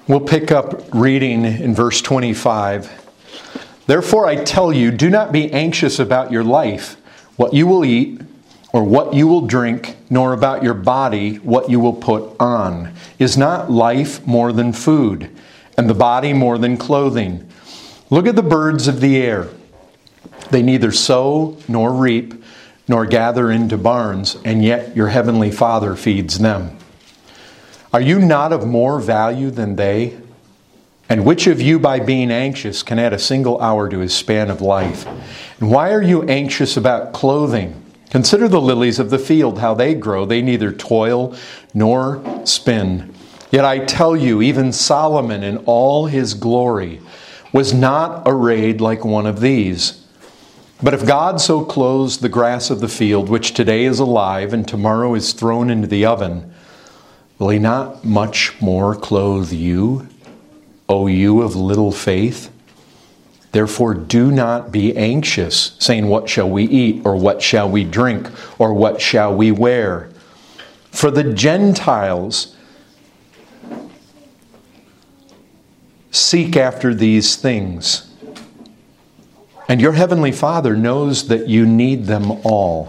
We'll pick up reading in verse 25. Therefore I tell you, do not be anxious about your life, what you will eat, or what you will drink, nor about your body, what you will put on. Is not life more than food, and the body more than clothing? Look at the birds of the air. They neither sow nor reap, nor gather into barns, and yet your heavenly Father feeds them. Are you not of more value than they? And which of you, by being anxious, can add a single hour to his span of life? And why are you anxious about clothing? Consider the lilies of the field, how they grow. They neither toil nor spin. Yet I tell you, even Solomon in all his glory was not arrayed like one of these. But if God so clothes the grass of the field, which today is alive and tomorrow is thrown into the oven, will he not much more clothe you, O you of little faith? Therefore do not be anxious, saying, what shall we eat, or what shall we drink, or what shall we wear? For the Gentiles seek after these things, and your heavenly Father knows that you need them all.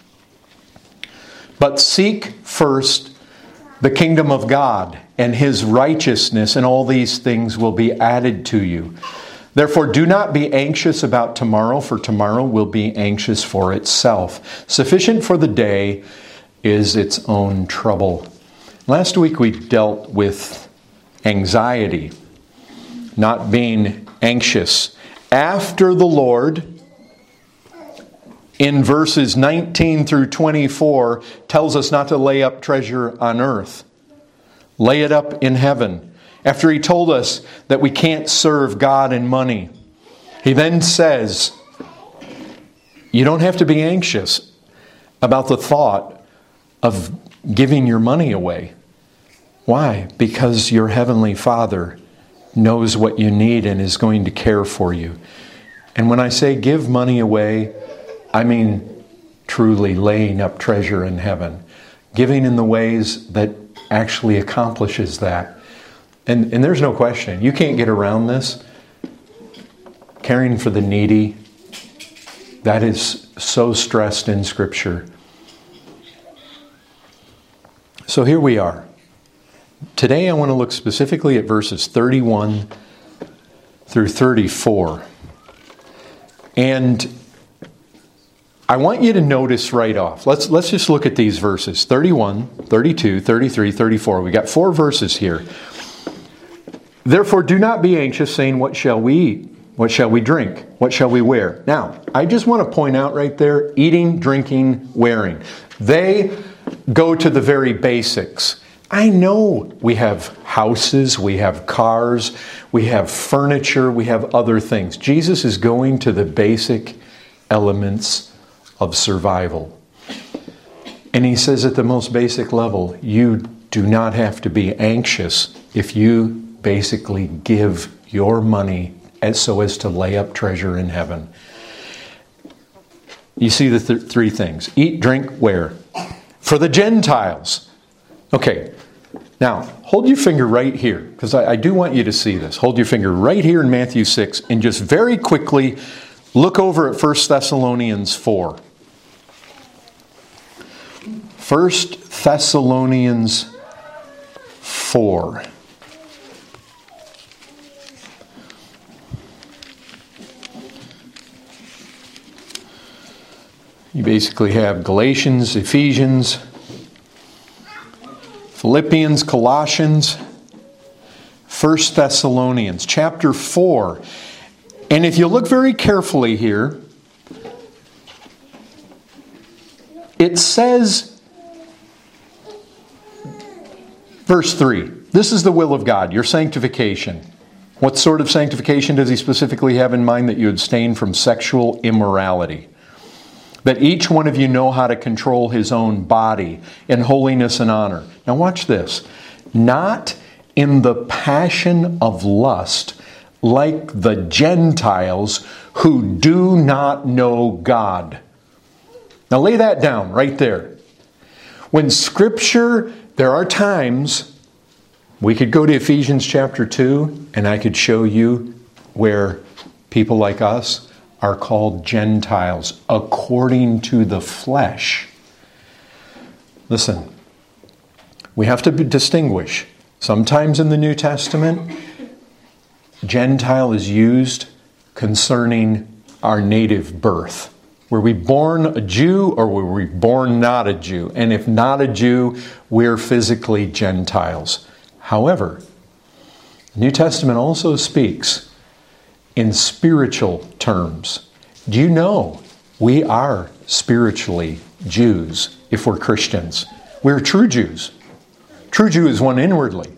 But seek first the kingdom of God and His righteousness, and all these things will be added to you. Therefore, do not be anxious about tomorrow, for tomorrow will be anxious for itself. Sufficient for the day is its own trouble. Last week we dealt with anxiety, not being anxious. After the Lord, in verses 19 through 24, tells us not to lay up treasure on earth. Lay it up in heaven. After He told us that we can't serve God and money, He then says, you don't have to be anxious about the thought of giving your money away. Why? Because your heavenly Father knows what you need and is going to care for you. And when I say give money away, I mean truly laying up treasure in heaven. Giving in the ways that actually accomplishes that. And there's no question. You can't get around this. Caring for the needy, that is so stressed in Scripture. So here we are. Today I want to look specifically at verses 31 through 34. And I want you to notice right off. Let's just look at these verses. 31, 32, 33, 34. We got 4 verses here. Therefore, do not be anxious, saying, what shall we eat? What shall we drink? What shall we wear? Now, I just want to point out right there, eating, drinking, wearing. They go to the very basics. I know we have houses, we have cars, we have furniture, we have other things. Jesus is going to the basic elements of survival. And He says at the most basic level, you do not have to be anxious if you basically give your money so as to lay up treasure in heaven. You see the 3 things. Eat, drink, wear. For the Gentiles. Okay, now hold your finger right here, because I do want you to see this. Hold your finger right here in Matthew 6 and just very quickly look over at 1 Thessalonians 4. 1 Thessalonians 4. You basically have Galatians, Ephesians, Philippians, Colossians, 1 Thessalonians, chapter 4. And if you look very carefully here, it says, verse 3, this is the will of God, your sanctification. What sort of sanctification does He specifically have in mind? That you abstain from sexual immorality. That each one of you know how to control his own body in holiness and honor. Now watch this. Not in the passion of lust, like the Gentiles who do not know God. Now lay that down right there. When Scripture, there are times We could go to Ephesians chapter 2, and I could show you where people like us are called Gentiles according to the flesh. Listen, we have to distinguish. Sometimes in the New Testament, Gentile is used concerning our native birth. Were we born a Jew or were we born not a Jew? And if not a Jew, we're physically Gentiles. However, the New Testament also speaks in spiritual terms. Do you know we are spiritually Jews if we're Christians? We're true Jews. True Jew is one inwardly.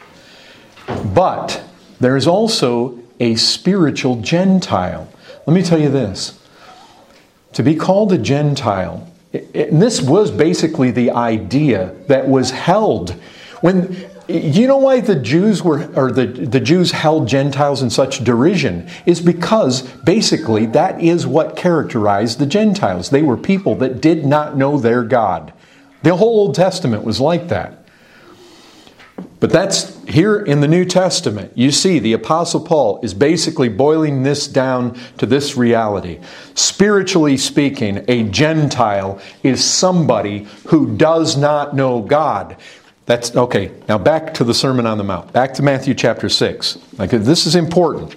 But there is also a spiritual Gentile. Let me tell you this. To be called a Gentile, and this was basically the idea that was held when. You know why the Jews the Jews held Gentiles in such derision? Is because basically that is what characterized the Gentiles. They were people that did not know their God. The whole Old Testament was like that. But that's here in the New Testament. You see, the Apostle Paul is basically boiling this down to this reality. Spiritually speaking, a Gentile is somebody who does not know God. That's okay. Now back to the Sermon on the Mount. Back to Matthew chapter 6. Like, this is important.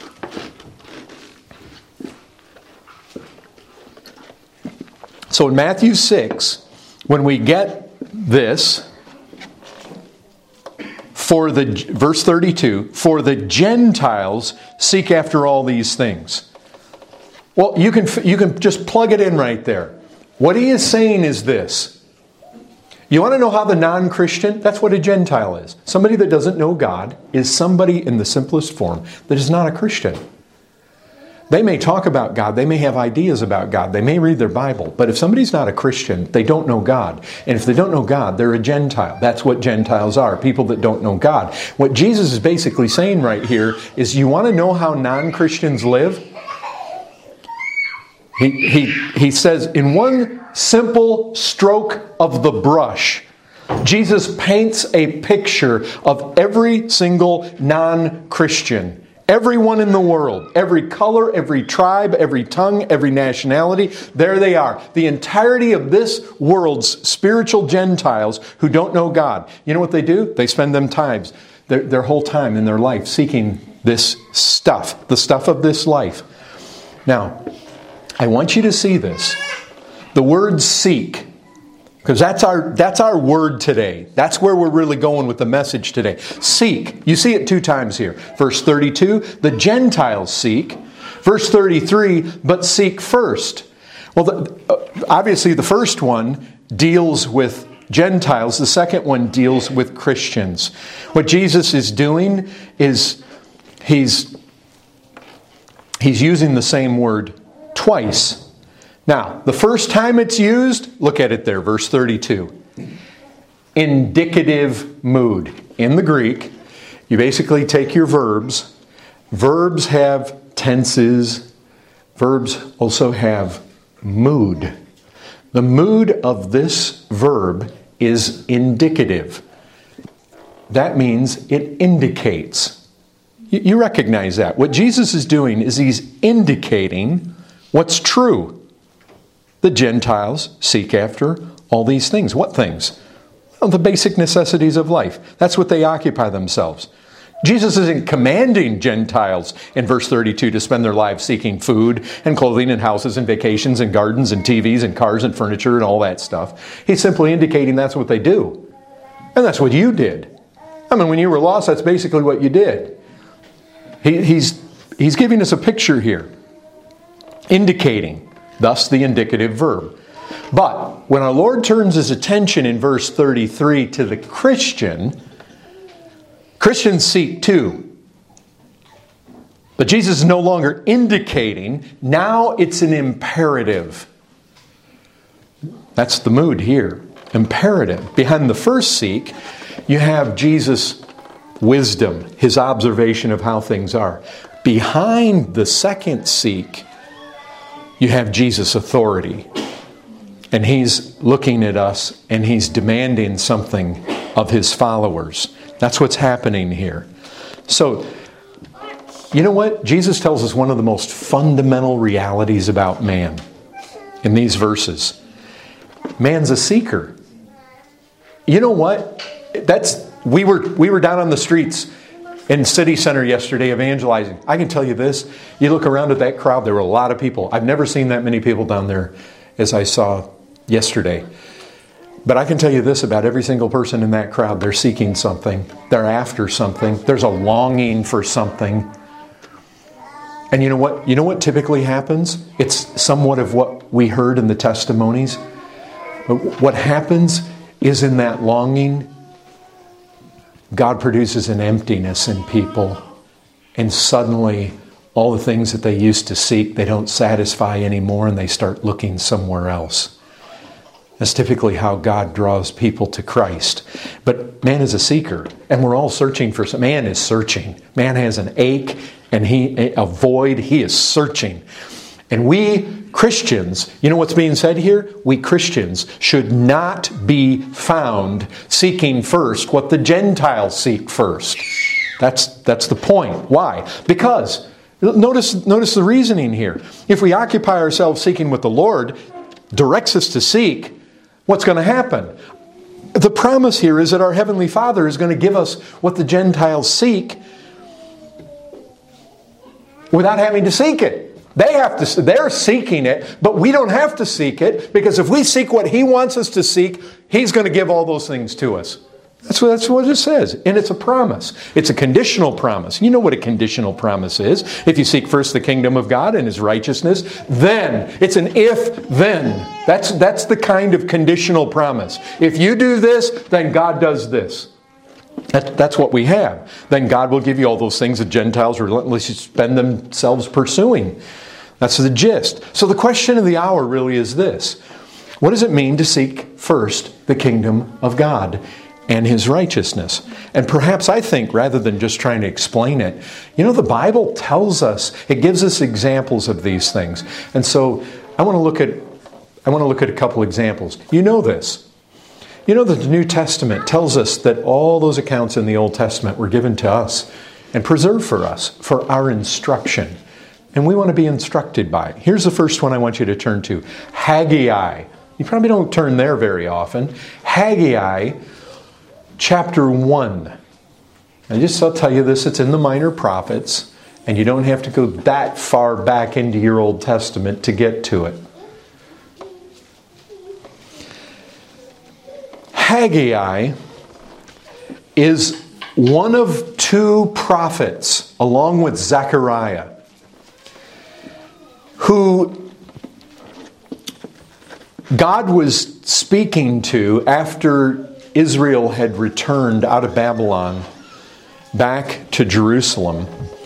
So in Matthew 6, when we get this, verse 32, for the Gentiles seek after all these things. Well, you can just plug it in right there. What he is saying is this. You want to know how the non-Christian, that's what a Gentile is. Somebody that doesn't know God is somebody in the simplest form that is not a Christian. They may talk about God, they may have ideas about God, they may read their Bible, but if somebody's not a Christian, they don't know God. And if they don't know God, they're a Gentile. That's what Gentiles are, people that don't know God. What Jesus is basically saying right here is, you want to know how non-Christians live? He says, in one simple stroke of the brush, Jesus paints a picture of every single non-Christian. Everyone in the world, every color, every tribe, every tongue, every nationality, there they are. The entirety of this world's spiritual Gentiles who don't know God. You know what they do? They spend their whole time in their life seeking this stuff, the stuff of this life. Now, I want you to see this. The word seek, because that's our word today. That's where we're really going with the message today. Seek. You see it 2 times here. Verse 32, the Gentiles seek. Verse 33, but seek first. Well, obviously the first one deals with Gentiles. The second one deals with Christians. What Jesus is doing is he's using the same word twice. Now, the first time it's used, look at it there, verse 32. Indicative mood. In the Greek, you basically take your verbs. Verbs have tenses. Verbs also have mood. The mood of this verb is indicative. That means it indicates. You recognize that. What Jesus is doing is he's indicating what's true. The Gentiles seek after all these things. What things? Well, the basic necessities of life. That's what they occupy themselves. Jesus isn't commanding Gentiles in verse 32 to spend their lives seeking food and clothing and houses and vacations and gardens and TVs and cars and furniture and all that stuff. He's simply indicating that's what they do. And that's what you did. I mean, when you were lost, that's basically what you did. He's giving us a picture here. Indicating. Thus the indicative verb. But when our Lord turns his attention in verse 33 to the Christian, Christians seek too. But Jesus is no longer indicating. Now it's an imperative. That's the mood here. Imperative. Behind the first seek, you have Jesus' wisdom, his observation of how things are. Behind the second seek, you have Jesus' authority. And he's looking at us and he's demanding something of his followers. That's what's happening here. So, you know what? Jesus tells us one of the most fundamental realities about man in these verses. Man's a seeker. You know what? We were down on the streets in City Center yesterday evangelizing. I can tell you this. You look around at that crowd, there were a lot of people. I've never seen that many people down there as I saw yesterday. But I can tell you this about every single person in that crowd. They're seeking something. They're after something. There's a longing for something. And you know what? You know what typically happens? It's somewhat of what we heard in the testimonies. What happens is in that longing, God produces an emptiness in people. And suddenly, all the things that they used to seek, they don't satisfy anymore, and they start looking somewhere else. That's typically how God draws people to Christ. But man is a seeker, and we're all searching for something. Man is searching. Man has an ache and a void. He is searching. And we Christians, you know what's being said here? We Christians should not be found seeking first what the Gentiles seek first. That's the point. Why? Because, notice the reasoning here. If we occupy ourselves seeking what the Lord directs us to seek, what's going to happen? The promise here is that our Heavenly Father is going to give us what the Gentiles seek without having to seek it. They're seeking it, but we don't have to seek it, because if we seek what He wants us to seek, He's going to give all those things to us. That's what it says. And it's a promise. It's a conditional promise. You know what a conditional promise is. If you seek first the kingdom of God and His righteousness, then. It's an if-then. That's the kind of conditional promise. If you do this, then God does this. That's what we have. Then God will give you all those things that Gentiles relentlessly spend themselves pursuing. That's the gist. So the question of the hour really is this. What does it mean to seek first the kingdom of God and His righteousness? And perhaps I think, rather than just trying to explain it, the Bible tells us, it gives us examples of these things. And so I want to look at a couple examples. You know this. You know that the New Testament tells us that all those accounts in the Old Testament were given to us and preserved for us for our instruction. And we want to be instructed by it. Here's the first one I want you to turn to. Haggai. You probably don't turn there very often. Haggai chapter 1. I'll tell you this, it's in the Minor Prophets, and you don't have to go that far back into your Old Testament to get to it. Haggai is one of two prophets, along with Zechariah, who God was speaking to after Israel had returned out of Babylon back to Jerusalem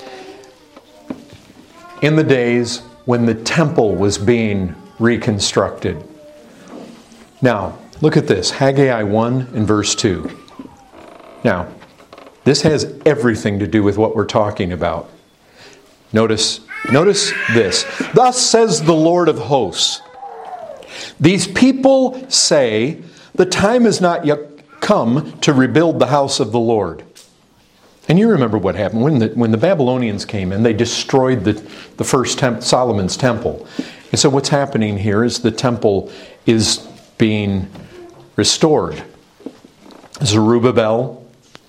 in the days when the temple was being reconstructed. Now, look at this, Haggai 1 and verse 2. Now, this has everything to do with what we're talking about. Notice this. Thus says the Lord of hosts, these people say, the time has not yet come to rebuild the house of the Lord. And you remember what happened. When the Babylonians came in, they destroyed the first Solomon's temple. And so what's happening here is the temple is being restored. Zerubbabel.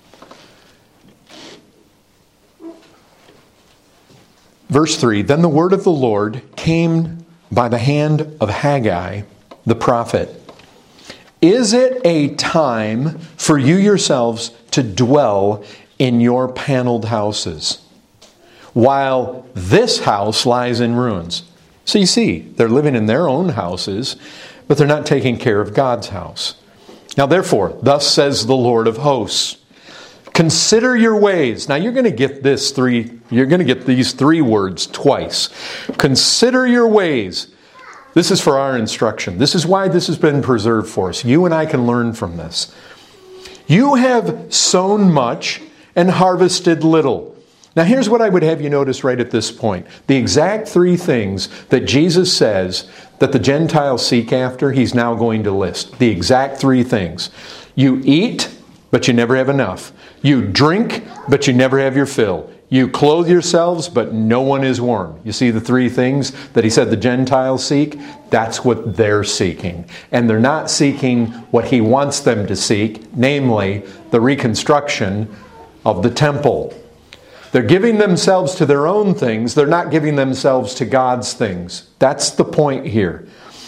Verse 3, then the word of the Lord came by the hand of Haggai, the prophet. Is it a time for you yourselves to dwell in your paneled houses, while this house lies in ruins? So you see, they're living in their own houses, but they're not taking care of God's house. Now therefore, thus says the Lord of hosts, consider your ways. Now you're going to get these three words twice. Consider your ways. This is for our instruction. This is why this has been preserved for us. You and I can learn from this. You have sown much and harvested little. Now here's what I would have you notice right at this point. The exact three things that Jesus says that the Gentiles seek after, He's now going to list. The exact three things. You eat but you never have enough. You drink, but you never have your fill. You clothe yourselves, but no one is warm. You see the three things that he said the Gentiles seek? That's what they're seeking. And they're not seeking what he wants them to seek, namely the reconstruction of the temple. They're giving themselves to their own things. They're not giving themselves to God's things. That's the point here.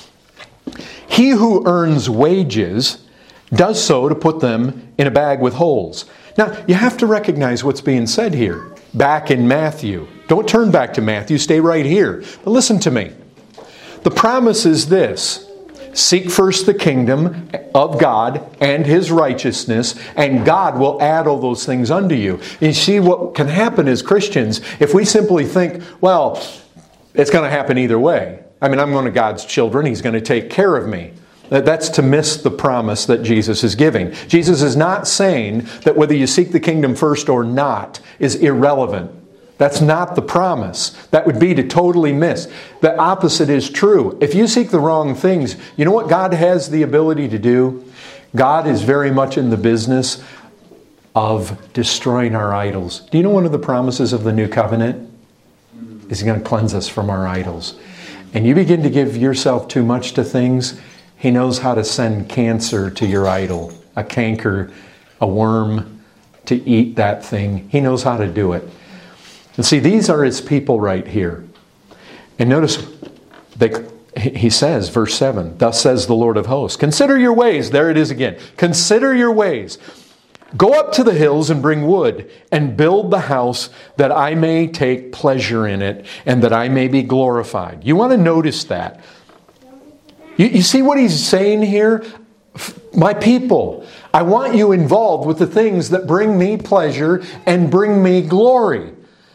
He who earns wages does so to put them in a bag with holes. Now, you have to recognize what's being said here. Back in Matthew. Don't turn back to Matthew. Stay right here. But listen to me. The promise is this. Seek first the kingdom of God and His righteousness, and God will add all those things unto you. You see, what can happen as Christians, if we simply think, well, it's going to happen either way. I mean, I'm one of God's children. He's going to take care of me. That's to miss the promise that Jesus is giving. Jesus is not saying that whether you seek the kingdom first or not is irrelevant. That's not the promise. That would be to totally miss. The opposite is true. If you seek the wrong things, you know what God has the ability to do? God is very much in the business of destroying our idols. Do you know one of the promises of the new covenant is He's going to cleanse us from our idols? And you begin to give yourself too much to things, He knows how to send cancer to your idol, a canker, a worm, to eat that thing. He knows how to do it. And see, these are His people right here. And notice, He says, verse 7, thus says the Lord of hosts, consider your ways. There it is again. Consider your ways. Go up to the hills and bring wood and build the house that I may take pleasure in it and that I may be glorified. You want to notice that. You see what He's saying here? My people, I want you involved with the things that bring me pleasure and bring me glory.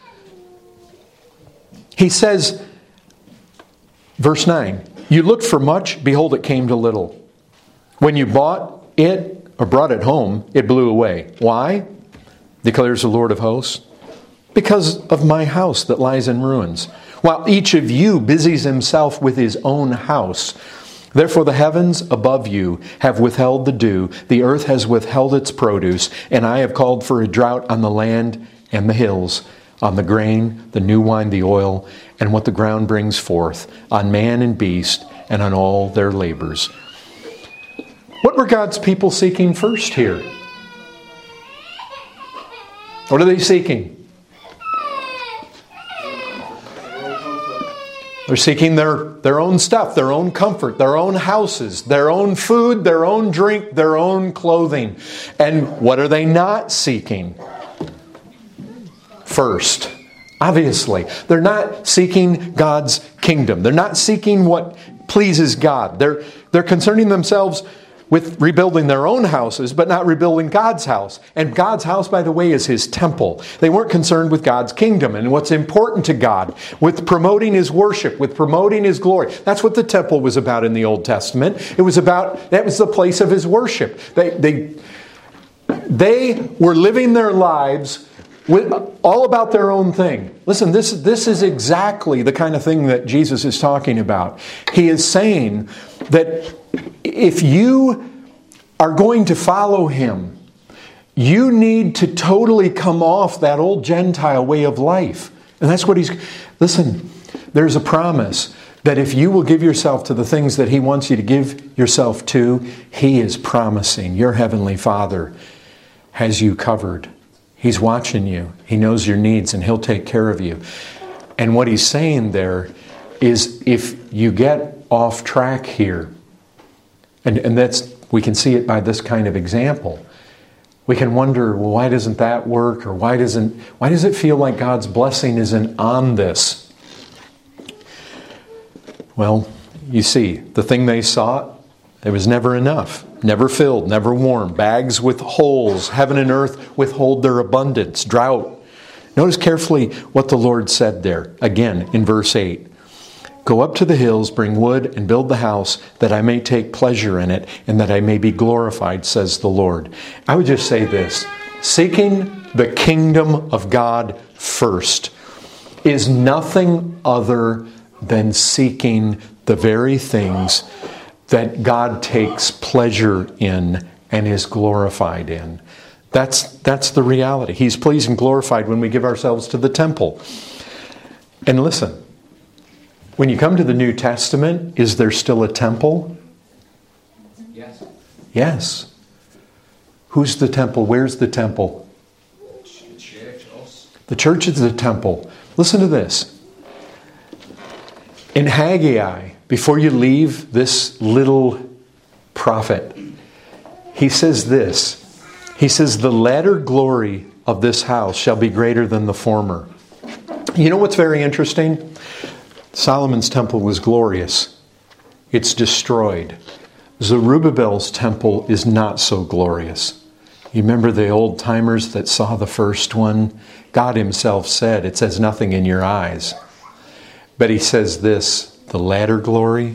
He says, verse 9, you looked for much, behold, it came to little. When you bought it or brought it home, it blew away. Why? Declares the Lord of hosts. Because of my house that lies in ruins. While each of you busies himself with his own house. Therefore the heavens above you have withheld the dew, the earth has withheld its produce, and I have called for a drought on the land and the hills, on the grain, the new wine, the oil, and what the ground brings forth, on man and beast, and on all their labors. What were God's people seeking first here? What are they seeking? They're seeking their own stuff, their own comfort, their own houses, their own food, their own drink, their own clothing. And what are they not seeking? First, obviously, they're not seeking God's kingdom. They're not seeking what pleases God. They're concerning themselves with rebuilding their own houses, but not rebuilding God's house. And God's house, by the way, is His temple. They weren't concerned with God's kingdom and what's important to God, with promoting His worship, with promoting His glory. That's what the temple was about in the Old Testament. That was the place of His worship. They were living their lives with all about their own thing. Listen, this is exactly the kind of thing that Jesus is talking about. He is saying that if you are going to follow Him, you need to totally come off that old Gentile way of life. And that's what listen, there's a promise that if you will give yourself to the things that He wants you to give yourself to, He is promising your Heavenly Father has you covered. He's watching you. He knows your needs and He'll take care of you. And what He's saying there is if you get off track here, and we can see it by this kind of example. We can wonder, well, why doesn't that work? Or why does it feel like God's blessing isn't on this? Well, you see, the thing they sought, it was never enough. Never filled, never warm. Bags with holes. Heaven and earth withhold their abundance. Drought. Notice carefully what the Lord said there. Again, in verse 8. Go up to the hills, bring wood, and build the house, that I may take pleasure in it, and that I may be glorified, says the Lord. I would just say this. Seeking the kingdom of God first is nothing other than seeking the very things that God takes pleasure in and is glorified in. That's the reality. He's pleased and glorified when we give ourselves to the temple. And listen, when you come to the New Testament, is there still a temple? Yes. Yes. Who's the temple? Where's the temple? The church, us. The church is the temple. Listen to this. In Haggai, before you leave this little prophet, he says this. He says, the latter glory of this house shall be greater than the former. You know what's very interesting? Solomon's temple was glorious. It's destroyed. Zerubbabel's temple is not so glorious. You remember the old timers that saw the first one? God himself said, it says nothing in your eyes. But he says this, the latter glory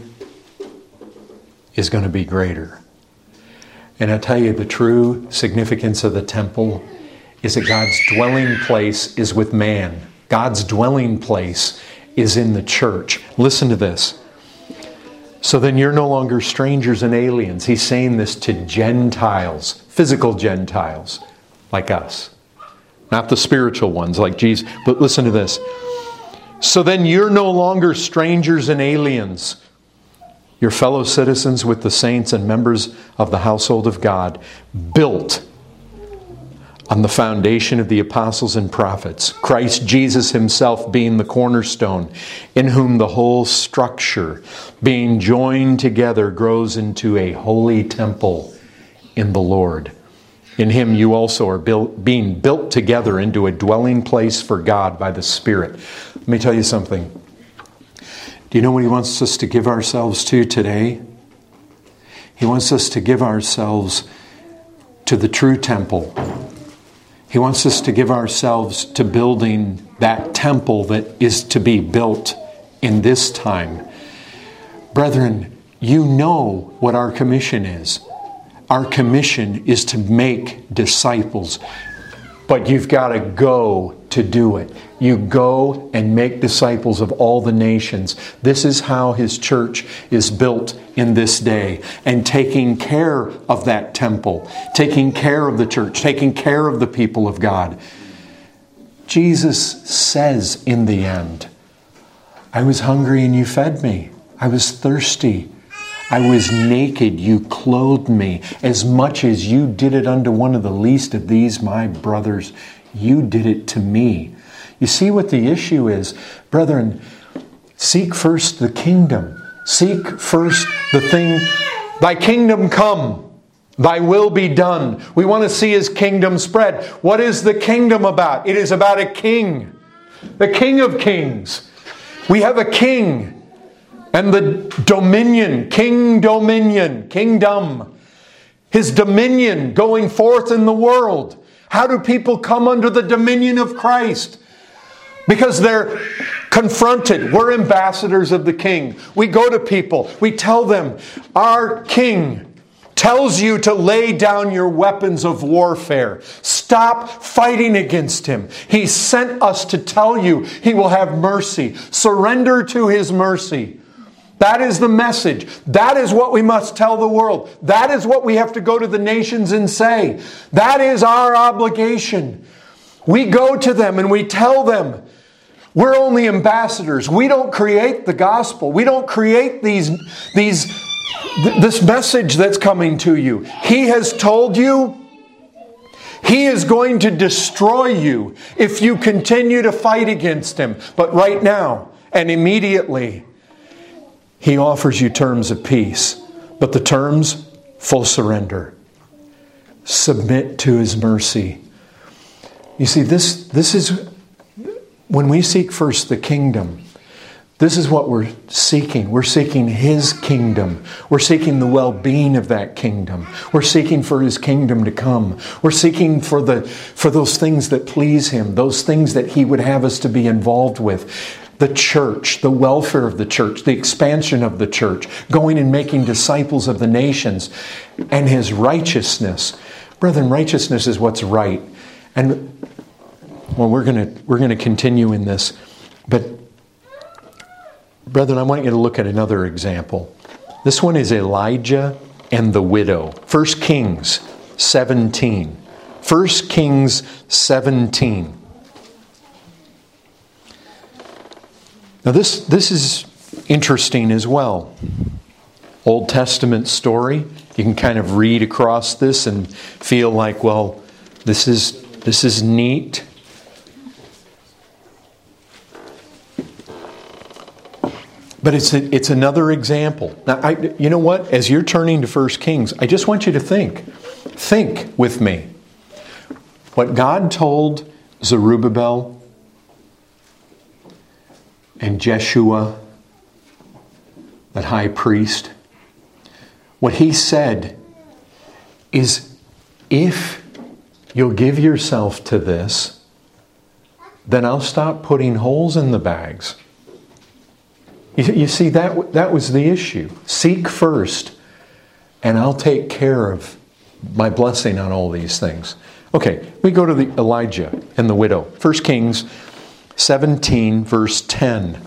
is going to be greater. And I tell you, the true significance of the temple is that God's dwelling place is with man. God's dwelling place is in the church. Listen to this. So then you're no longer strangers and aliens. He's saying this to Gentiles, physical Gentiles, like us. Not the spiritual ones like Jesus. But listen to this. So then you're no longer strangers and aliens. Your fellow citizens with the saints and members of the household of God, built on the foundation of the apostles and prophets, Christ Jesus himself being the cornerstone, in whom the whole structure, being joined together, grows into a holy temple in the Lord. In him you also are being built together into a dwelling place for God by the Spirit. Let me tell you something. Do you know what he wants us to give ourselves to today? He wants us to give ourselves to the true temple. He wants us to give ourselves to building that temple that is to be built in this time. Brethren, you know what our commission is. Our commission is to make disciples. But you've got to go to do it. You go and make disciples of all the nations. This is how his church is built in this day. And taking care of that temple, taking care of the church, taking care of the people of God. Jesus says in the end, I was hungry and you fed me. I was thirsty. I was naked, you clothed me. As much as you did it unto one of the least of these, my brothers, you did it to me. You see what the issue is? Brethren, seek first the kingdom. Seek first the thing. Thy kingdom come. Thy will be done. We want to see his kingdom spread. What is the kingdom about? It is about a king. The King of Kings. We have a king. And the dominion, kingdom, his dominion going forth in the world. How do people come under the dominion of Christ? Because they're confronted. We're ambassadors of the King. We go to people. We tell them, our King tells you to lay down your weapons of warfare. Stop fighting against him. He sent us to tell you he will have mercy. Surrender to his mercy. That is the message. That is what we must tell the world. That is what we have to go to the nations and say. That is our obligation. We go to them and we tell them, we're only ambassadors. We don't create the gospel. We don't create this message that's coming to you. He has told you he is going to destroy you if you continue to fight against him. But right now and immediately, he offers you terms of peace. But the terms, full surrender. Submit to his mercy. You see, this is, when we seek first the kingdom, this is what we're seeking. We're seeking his kingdom. We're seeking the well-being of that kingdom. We're seeking for his kingdom to come. We're seeking for those things that please him, those things that he would have us to be involved with. The church, the welfare of the church, the expansion of the church, going and making disciples of the nations, and his righteousness. Brethren, righteousness is what's right. And well, we're going to continue in this. But brethren, I want you to look at another example. This one is Elijah and the widow. 1 Kings 17. 1 Kings 17. Now this is interesting as well. Old Testament story. You can kind of read across this and feel like, well, this is neat. But it's another example. Now, you know what? As you're turning to 1 Kings, I just want you to think. Think with me. What God told Zerubbabel and Jeshua, that high priest, what he said is, if you'll give yourself to this, then I'll stop putting holes in the bags. You see, that was the issue. Seek first, and I'll take care of my blessing on all these things. Okay, we go to the Elijah and the widow. 1 Kings 17, verse 10.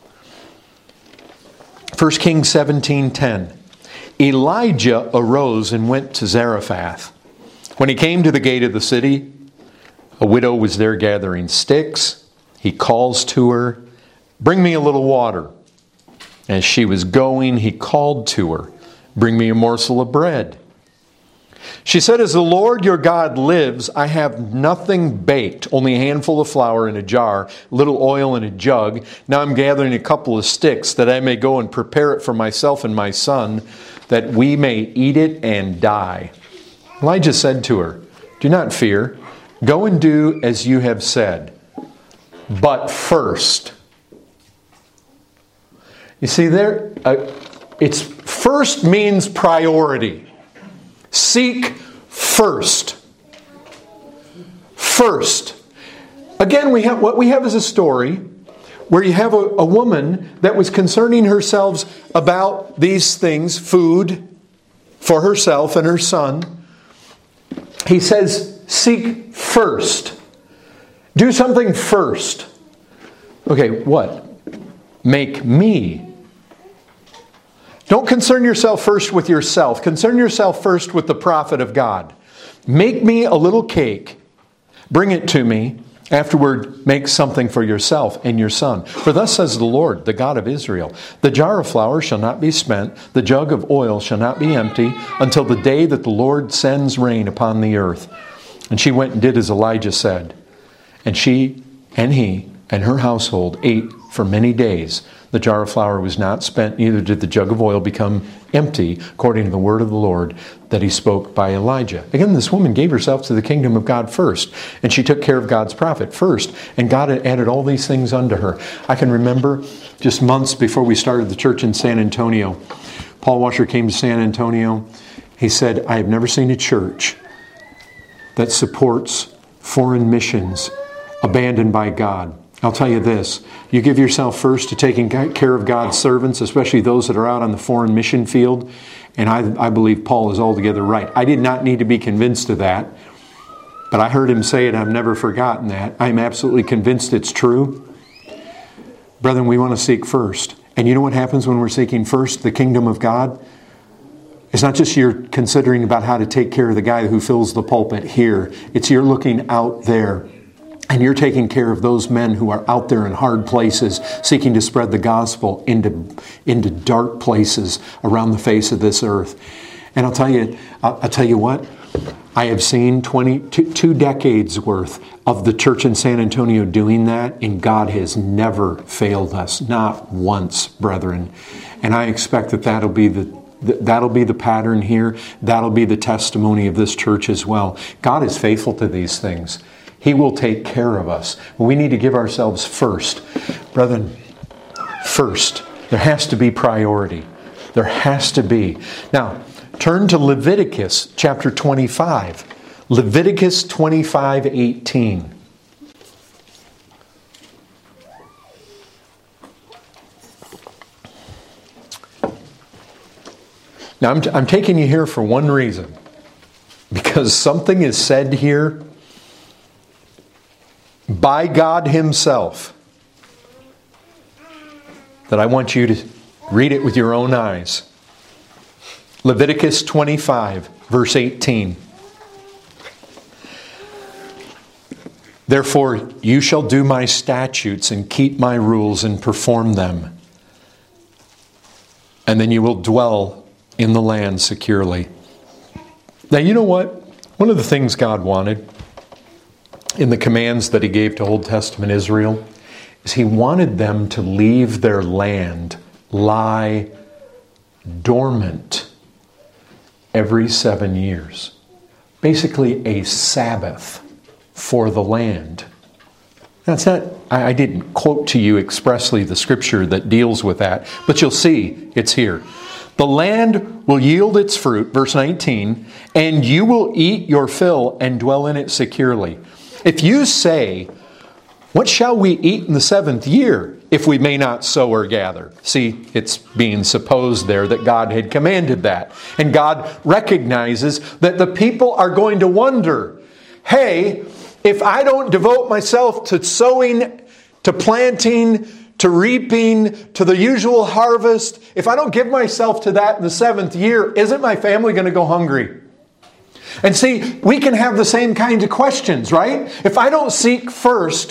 1 Kings 17:10. Elijah arose and went to Zarephath. When he came to the gate of the city, a widow was there gathering sticks. He calls to her, "Bring me a little water." As she was going, he called to her, "Bring me a morsel of bread." She said, "As the Lord your God lives, I have nothing baked, only a handful of flour in a jar, a little oil in a jug. Now I'm gathering a couple of sticks that I may go and prepare it for myself and my son, that we may eat it and die." Elijah said to her, "Do not fear. Go and do as you have said. But first..." You see, it's first means priority. Seek first. First. Again, what we have is a story where you have a woman that was concerning herself about these things, food for herself and her son. He says, seek first. Do something first. Okay, what? Make me. Don't concern yourself first with yourself. Concern yourself first with the prophet of God. Make me a little cake. Bring it to me. Afterward, make something for yourself and your son. For thus says the Lord, the God of Israel, the jar of flour shall not be spent, the jug of oil shall not be empty, until the day that the Lord sends rain upon the earth. And she went and did as Elijah said. And she and he and her household ate for many days. The jar of flour was not spent, neither did the jug of oil become empty, according to the word of the Lord that he spoke by Elijah. Again, this woman gave herself to the kingdom of God first, and she took care of God's prophet first, and God had added all these things unto her. I can remember just months before we started the church in San Antonio, Paul Washer came to San Antonio. He said, "I have never seen a church that supports foreign missions abandoned by God." I'll tell you this, you give yourself first to taking care of God's servants, especially those that are out on the foreign mission field, and I believe Paul is altogether right. I did not need to be convinced of that, but I heard him say it, I've never forgotten that. I'm absolutely convinced it's true. Brethren, we want to seek first. And you know what happens when we're seeking first the kingdom of God? It's not just you're considering about how to take care of the guy who fills the pulpit here. It's you're looking out there. And you're taking care of those men who are out there in hard places, seeking to spread the gospel into dark places around the face of this earth. And I'll tell you what, I have seen 2 decades worth of the church in San Antonio doing that, and God has never failed us, not once, brethren. And I expect that'll be the pattern here. That'll be the testimony of this church as well. God is faithful to these things. He will take care of us. We need to give ourselves first. Brethren, first. There has to be priority. There has to be. Now, turn to Leviticus chapter 25. Leviticus 25:18. Now, I'm taking you here for one reason. Because something is said here by God Himself that I want you to read it with your own eyes. Leviticus 25, verse 18. Therefore, you shall do my statutes and keep my rules and perform them. And then you will dwell in the land securely. Now, you know what? One of the things God wanted in the commands that He gave to Old Testament Israel is He wanted them to leave their land lie dormant every 7 years. Basically a Sabbath for the land. That's not, I didn't quote to you expressly the scripture that deals with that, but you'll see it's here. The land will yield its fruit, verse 19, and you will eat your fill and dwell in it securely. If you say, what shall we eat in the 7th year if we may not sow or gather? See, it's being supposed there that God had commanded that. And God recognizes that the people are going to wonder, hey, if I don't devote myself to sowing, to planting, to reaping, to the usual harvest, if I don't give myself to that in the 7th year, isn't my family going to go hungry? And see, we can have the same kinds of questions, right? If I don't seek first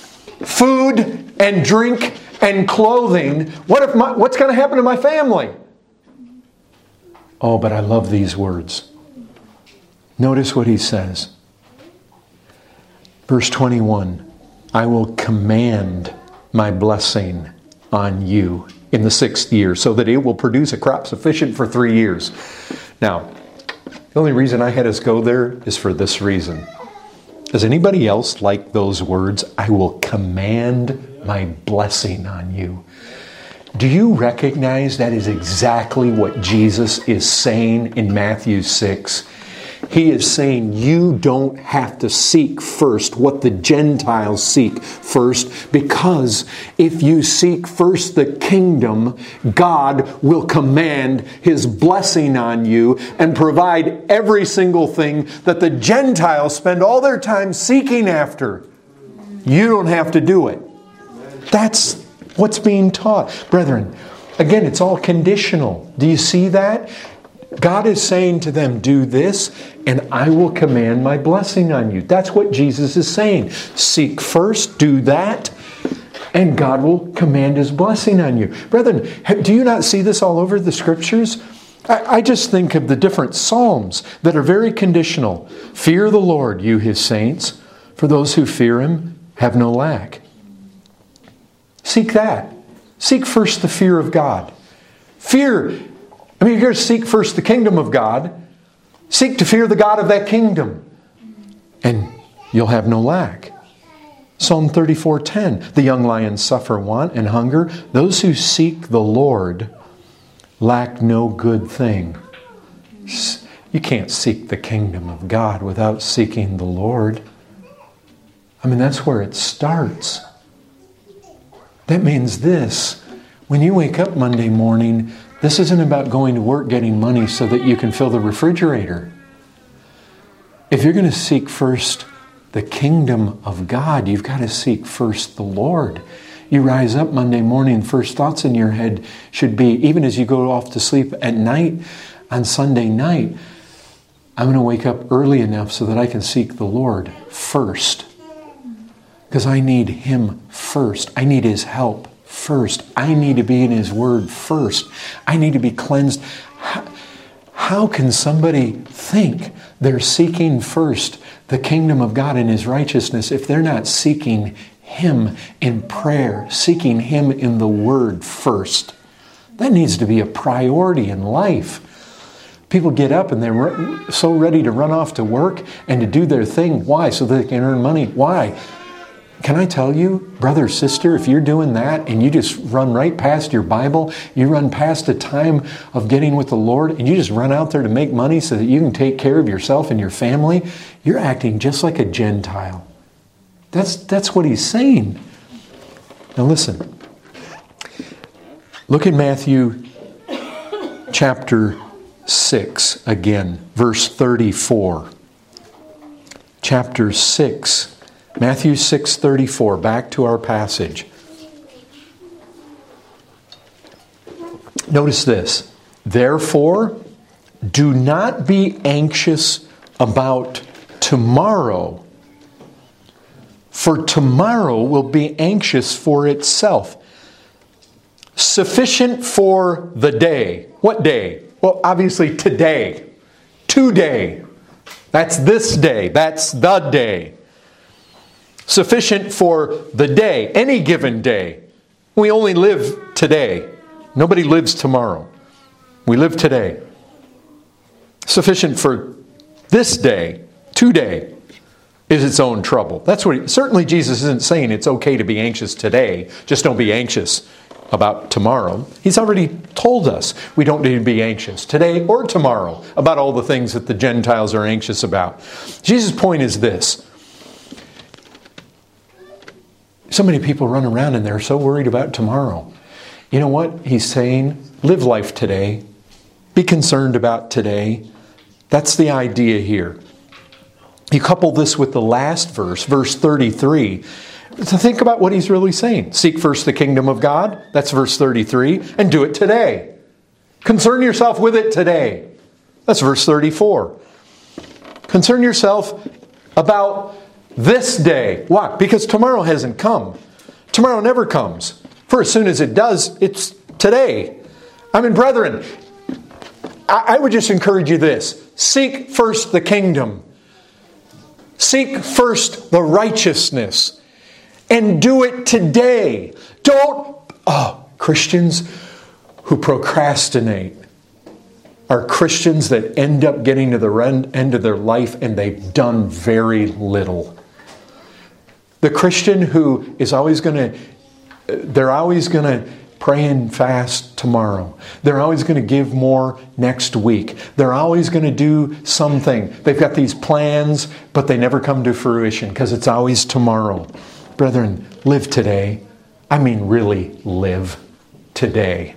food and drink and clothing, what's going to happen to my family? Oh, but I love these words. Notice what He says. Verse 21, I will command my blessing on you in the 6th year so that it will produce a crop sufficient for 3 years. Now, the only reason I had us go there is for this reason. Does anybody else like those words? I will command my blessing on you. Do you recognize that is exactly what Jesus is saying in Matthew 6? He is saying you don't have to seek first what the Gentiles seek first, because if you seek first the kingdom, God will command His blessing on you and provide every single thing that the Gentiles spend all their time seeking after. You don't have to do it. That's what's being taught. Brethren, again, it's all conditional. Do you see that? God is saying to them, do this, and I will command my blessing on you. That's what Jesus is saying. Seek first, do that, and God will command His blessing on you. Brethren, do you not see this all over the Scriptures? I just think of the different Psalms that are very conditional. Fear the Lord, you His saints, for those who fear Him have no lack. Seek that. Seek first the fear of God. Fear. I mean, you're going to seek first the kingdom of God. Seek to fear the God of that kingdom, and you'll have no lack. Psalm 34:10, the young lions suffer want and hunger. Those who seek the Lord lack no good thing. You can't seek the kingdom of God without seeking the Lord. I mean, that's where it starts. That means this. When you wake up Monday morning, this isn't about going to work getting money so that you can fill the refrigerator. If you're going to seek first the kingdom of God, you've got to seek first the Lord. You rise up Monday morning, first thoughts in your head should be, even as you go off to sleep at night, on Sunday night, I'm going to wake up early enough so that I can seek the Lord first. Because I need Him first. I need His help first. I need to be in His Word first. I need to be cleansed. How can somebody think they're seeking first the kingdom of God and His righteousness if they're not seeking Him in prayer, seeking Him in the Word first? That needs to be a priority in life. People get up and they're so ready to run off to work and to do their thing. Why? So that they can earn money. Why? Can I tell you, brother, sister, if you're doing that and you just run right past your Bible, you run past the time of getting with the Lord, and you just run out there to make money so that you can take care of yourself and your family, you're acting just like a Gentile. That's what He's saying. Now listen. Look at Matthew chapter 6 again, verse 34. Chapter 6. Matthew 6:34, back to our passage. Notice this. Therefore, do not be anxious about tomorrow, for tomorrow will be anxious for itself. Sufficient for the day. What day? Well, obviously today. Today. That's this day. That's the day. Sufficient for the day. Any given day. We only live today. Nobody lives tomorrow. We live today. Sufficient for this day. Today is its own trouble. That's what certainly Jesus isn't saying it's okay to be anxious today. Just don't be anxious about tomorrow. He's already told us we don't need to be anxious today or tomorrow about all the things that the Gentiles are anxious about. Jesus' point is this. So many people run around and they're so worried about tomorrow. You know what? He's saying, live life today. Be concerned about today. That's the idea here. You couple this with the last verse, verse 33, to think about what he's really saying. Seek first the kingdom of God, that's verse 33, and do it today. Concern yourself with it today. That's verse 34. Concern yourself about this day. Why? Because tomorrow hasn't come. Tomorrow never comes. For as soon as it does, it's today. I mean, brethren, I would just encourage you this. Seek first the kingdom. Seek first the righteousness. And do it today. Christians who procrastinate are Christians that end up getting to the end of their life and they've done very little. The Christian who is always going to pray and fast tomorrow. They're always going to give more next week. They're always going to do something. They've got these plans, but they never come to fruition because it's always tomorrow. Brethren, live today. I mean, really live today.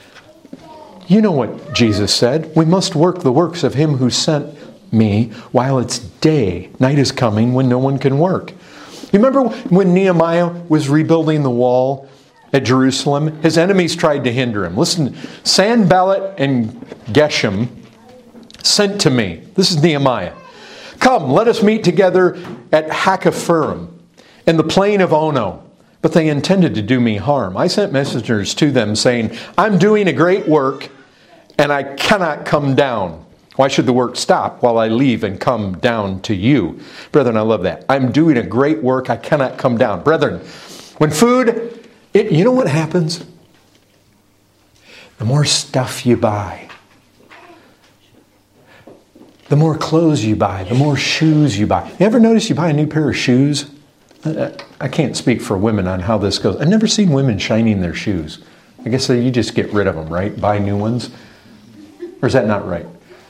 You know what Jesus said. We must work the works of Him who sent me while it's day. Night is coming when no one can work. You remember when Nehemiah was rebuilding the wall at Jerusalem? His enemies tried to hinder him. Listen, Sanballat and Geshem sent to me. This is Nehemiah. Come, let us meet together at Hakkephirim in the plain of Ono. But they intended to do me harm. I sent messengers to them saying, I'm doing a great work and I cannot come down. Why should the work stop while I leave and come down to you? Brethren, I love that. I'm doing a great work. I cannot come down. Brethren, when food, you know what happens? The more stuff you buy, the more clothes you buy, the more shoes you buy. You ever notice you buy a new pair of shoes? I can't speak for women on how this goes. I've never seen women shining their shoes. I guess you just get rid of them, right? Buy new ones. Or is that not right?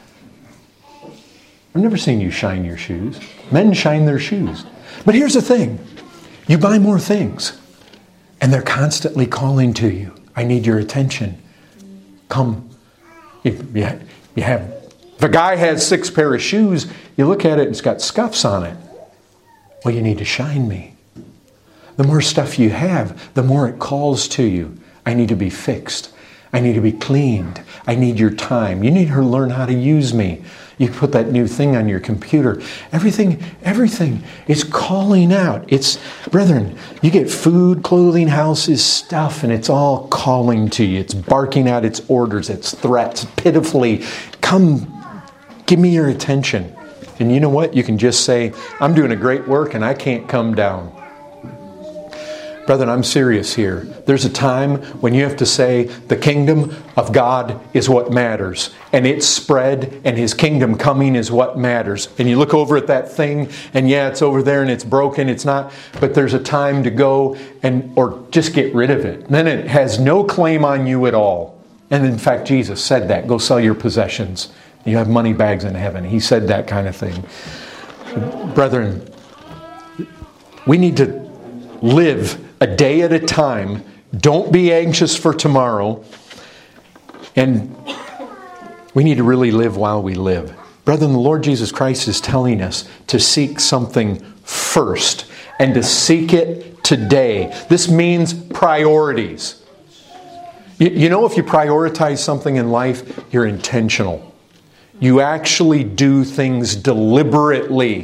I've never seen you shine your shoes. Men shine their shoes. But here's the thing. You buy more things. And they're constantly calling to you. I need your attention. Come. If a guy has 6 pair of shoes, you look at it and it's got scuffs on it. Well, you need to shine me. The more stuff you have, the more it calls to you. I need to be fixed. I need to be cleaned. I need your time. You need to learn how to use me. You put that new thing on your computer. Everything is calling out. Brethren, you get food, clothing, houses, stuff, and it's all calling to you. It's barking out its orders, its threats, pitifully. Come, give me your attention. And you know what? You can just say, I'm doing a great work and I can't come down. Brethren, I'm serious here. There's a time when you have to say, the kingdom of God is what matters. And its spread and His kingdom coming is what matters. And you look over at that thing and yeah, it's over there and it's broken. It's not. But there's a time to go or just get rid of it. And then it has no claim on you at all. And in fact, Jesus said that. Go sell your possessions. You have money bags in heaven. He said that kind of thing. Brethren, we need to live a day at a time. Don't be anxious for tomorrow. And we need to really live while we live. Brethren, the Lord Jesus Christ is telling us to seek something first and to seek it today. This means priorities. You know, if you prioritize something in life, you're intentional. You actually do things deliberately.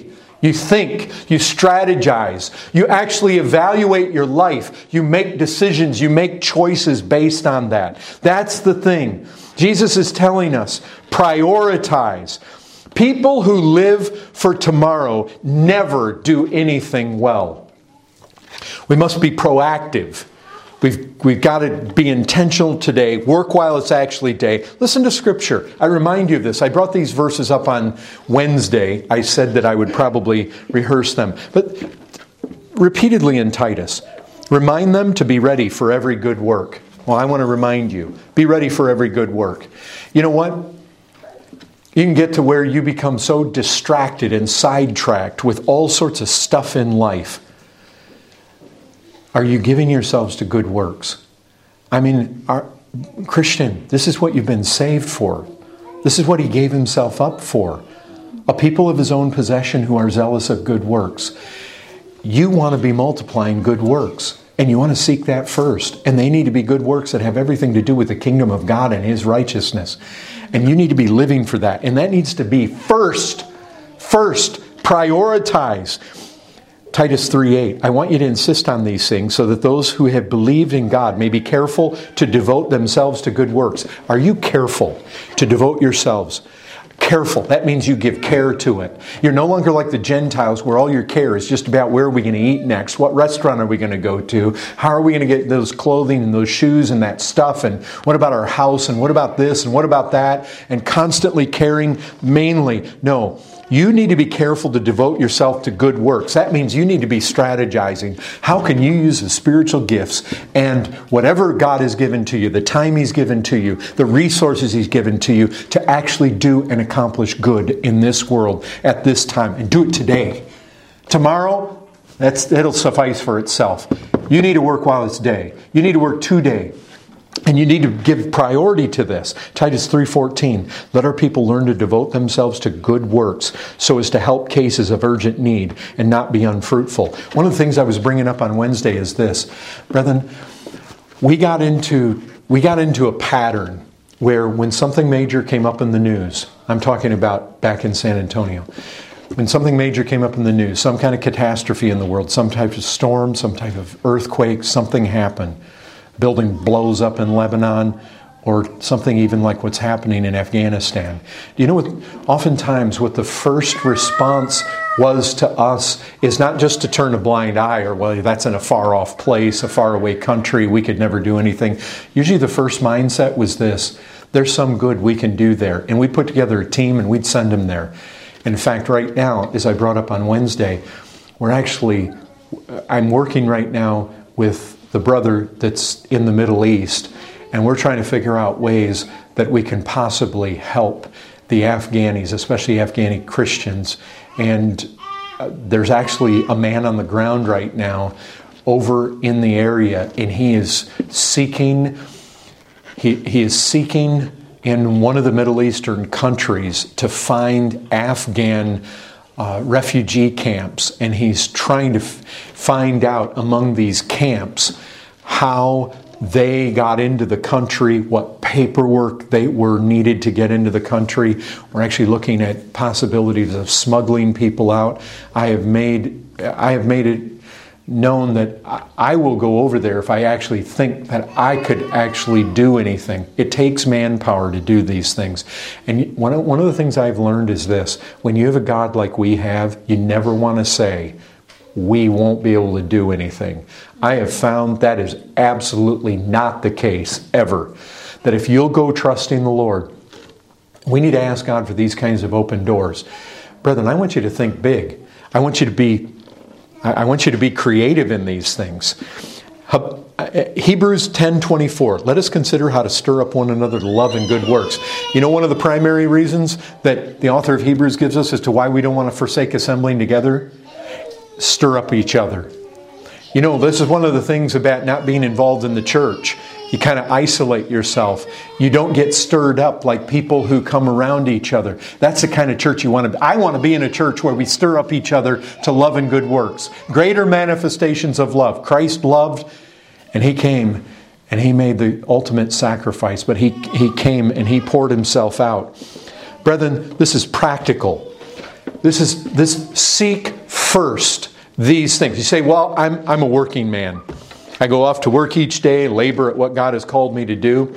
You think, you strategize, you actually evaluate your life, you make decisions, you make choices based on that. That's the thing. Jesus is telling us, prioritize. People who live for tomorrow never do anything well. We must be proactive. We've got to be intentional today. Work while it's actually day. Listen to Scripture. I remind you of this. I brought these verses up on Wednesday. I said that I would probably rehearse them. But repeatedly in Titus, remind them to be ready for every good work. Well, I want to remind you, be ready for every good work. You know what? You can get to where you become so distracted and sidetracked with all sorts of stuff in life. Are you giving yourselves to good works? I mean, Christian, this is what you've been saved for. This is what He gave Himself up for. A people of His own possession who are zealous of good works. You want to be multiplying good works, and you want to seek that first. And they need to be good works that have everything to do with the kingdom of God and His righteousness. And you need to be living for that. And that needs to be first. First, prioritize. Titus 3:8, I want you to insist on these things so that those who have believed in God may be careful to devote themselves to good works. Are you careful to devote yourselves? Careful. That means you give care to it. You're no longer like the Gentiles where all your care is just about where are we going to eat next? What restaurant are we going to go to? How are we going to get those clothing and those shoes and that stuff? And what about our house? And what about this? And what about that? And constantly caring mainly. No. You need to be careful to devote yourself to good works. That means you need to be strategizing. How can you use the spiritual gifts and whatever God has given to you, the time He's given to you, the resources He's given to you to actually do and accomplish good in this world at this time, and do it today. Tomorrow, it'll suffice for itself. You need to work while it's day. You need to work today. And you need to give priority to this. Titus 3:14, let our people learn to devote themselves to good works so as to help cases of urgent need and not be unfruitful. One of the things I was bringing up on Wednesday is this. Brethren, we got into a pattern where when something major came up in the news, I'm talking about back in San Antonio, when something major came up in the news, some kind of catastrophe in the world, some type of storm, some type of earthquake, something happened. Building blows up in Lebanon, or something even like what's happening in Afghanistan. Do you know what? Oftentimes what the first response was to us is not just to turn a blind eye, or well, that's in a far off place, a far away country, we could never do anything. Usually the first mindset was this: there's some good we can do there. And we put together a team and we'd send them there. In fact, right now, as I brought up on Wednesday, I'm working right now with the brother that's in the Middle East, and we're trying to figure out ways that we can possibly help the Afghanis, especially Afghani Christians. And there's actually a man on the ground right now over in the area, and he is seeking in one of the Middle Eastern countries to find Afghan refugee camps, and he's trying to find out among these camps how they got into the country, what paperwork they were needed to get into the country. We're actually looking at possibilities of smuggling people out. I have made it known that I will go over there if I actually think that I could actually do anything. It takes manpower to do these things. And one of the things I've learned is this: when you have a God like we have, you never want to say, we won't be able to do anything. I have found that is absolutely not the case ever. That if you'll go trusting the Lord, we need to ask God for these kinds of open doors. Brethren, I want you to think big. I want you to be creative in these things. Hebrews 10:24. Let us consider how to stir up one another to love and good works. You know, one of the primary reasons that the author of Hebrews gives us as to why we don't want to forsake assembling together? Stir up each other. You know, this is one of the things about not being involved in the church. You kind of isolate yourself. You don't get stirred up like people who come around each other. That's the kind of church you want to be. I want to be in a church where we stir up each other to love and good works. Greater manifestations of love. Christ loved, and He came and He made the ultimate sacrifice. But He came and He poured Himself out. Brethren, this is practical. This seek first these things. You say, well, I'm a working man. I go off to work each day, labor at what God has called me to do.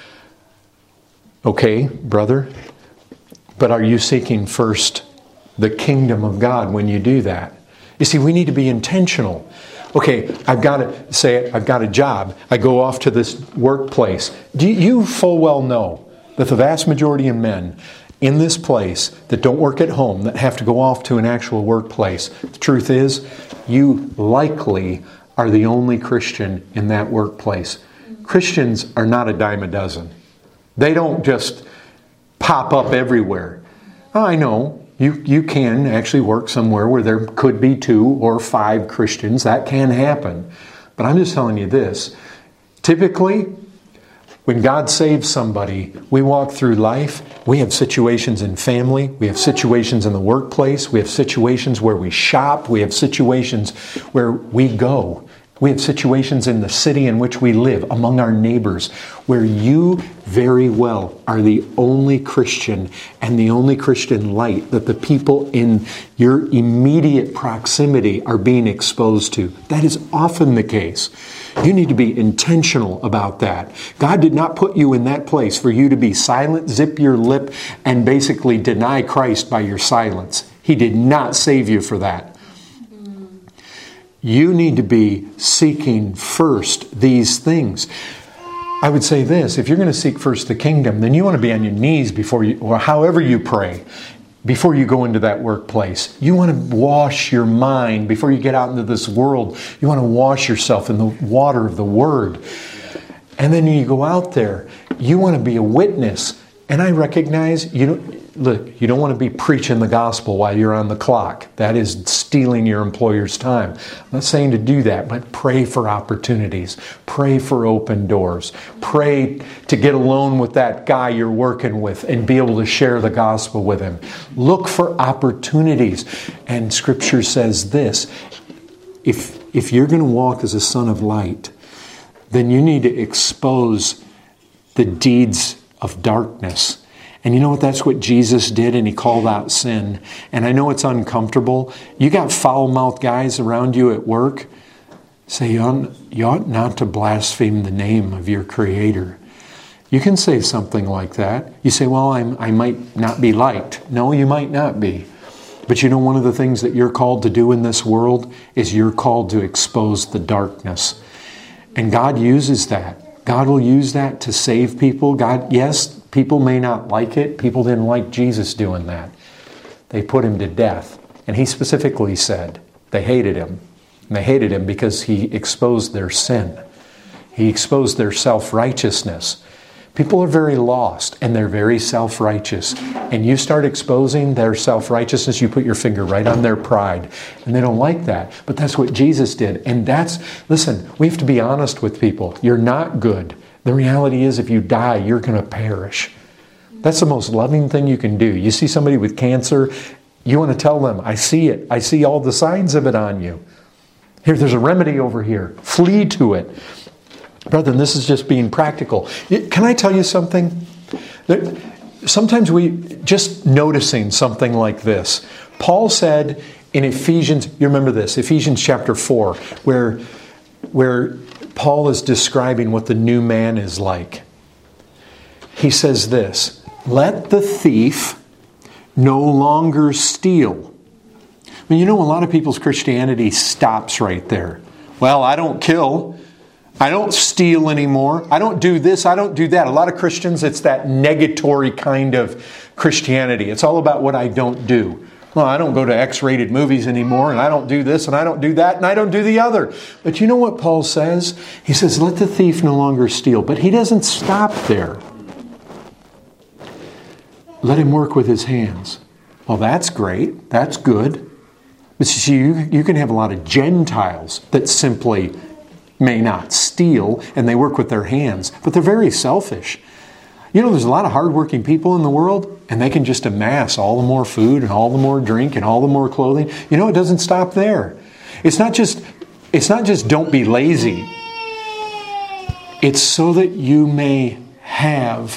Okay, brother, but are you seeking first the kingdom of God when you do that? You see, we need to be intentional. Okay, I've got a job. I go off to this workplace. Do you full well know that the vast majority of men in this place that don't work at home, that have to go off to an actual workplace, the truth is, you likely are the only Christian in that workplace. Christians are not a dime a dozen. They don't just pop up everywhere. Oh, I know, you can actually work somewhere where there could be 2 or 5 Christians. That can happen. But I'm just telling you this. Typically, when God saves somebody, we walk through life. We have situations in family. We have situations in the workplace. We have situations where we shop. We have situations where we go. We have situations in the city in which we live, among our neighbors, where you very well are the only Christian and the only Christian light that the people in your immediate proximity are being exposed to. That is often the case. You need to be intentional about that. God did not put you in that place for you to be silent, zip your lip, and basically deny Christ by your silence. He did not save you for that. You need to be seeking first these things. I would say this, if you're going to seek first the kingdom, then you want to be on your knees before you, or however you pray, before you go into that workplace. You want to wash your mind before you get out into this world. You want to wash yourself in the water of the Word. And then you go out there, you want to be a witness. And I recognize, you don't want to be preaching the gospel while you're on the clock. That is stealing your employer's time. I'm not saying to do that, but pray for opportunities. Pray for open doors. Pray to get alone with that guy you're working with and be able to share the gospel with him. Look for opportunities. And Scripture says this, if you're going to walk as a son of light, then you need to expose the deeds of darkness. And you know what? That's what Jesus did, and He called out sin. And I know it's uncomfortable. You got foul-mouthed guys around you at work. Say, you ought not to blaspheme the name of your Creator. You can say something like that. You say, well, I might not be liked. No, you might not be. But you know, one of the things that you're called to do in this world is you're called to expose the darkness. And God uses that. God will use that to save people. God, yes, people may not like it. People didn't like Jesus doing that. They put Him to death. And He specifically said they hated Him. And they hated Him because He exposed their sin. He exposed their self-righteousness. People are very lost and they're very self-righteous. And you start exposing their self-righteousness, you put your finger right on their pride. And they don't like that. But that's what Jesus did. And listen, we have to be honest with people. You're not good. The reality is if you die, you're going to perish. That's the most loving thing you can do. You see somebody with cancer, you want to tell them, I see it. I see all the signs of it on you. Here, there's a remedy over here. Flee to it. Brethren, this is just being practical. Can I tell you something? Sometimes just noticing something like this. Paul said in Ephesians, you remember this, Ephesians chapter 4, where Paul is describing what the new man is like. He says this, let the thief no longer steal. I mean, you know, a lot of people's Christianity stops right there. Well, I don't kill. I don't steal anymore. I don't do this. I don't do that. A lot of Christians, it's that negatory kind of Christianity. It's all about what I don't do. Well, I don't go to X-rated movies anymore, and I don't do this, and I don't do that, and I don't do the other. But you know what Paul says? He says, let the thief no longer steal. But he doesn't stop there. Let him work with his hands. Well, that's great. That's good. But see, you can have a lot of Gentiles that simply may not steal, and they work with their hands, but they're very selfish. You know, there's a lot of hardworking people in the world, and they can just amass all the more food and all the more drink and all the more clothing. You know, it doesn't stop there. It's not just don't be lazy. It's so that you may have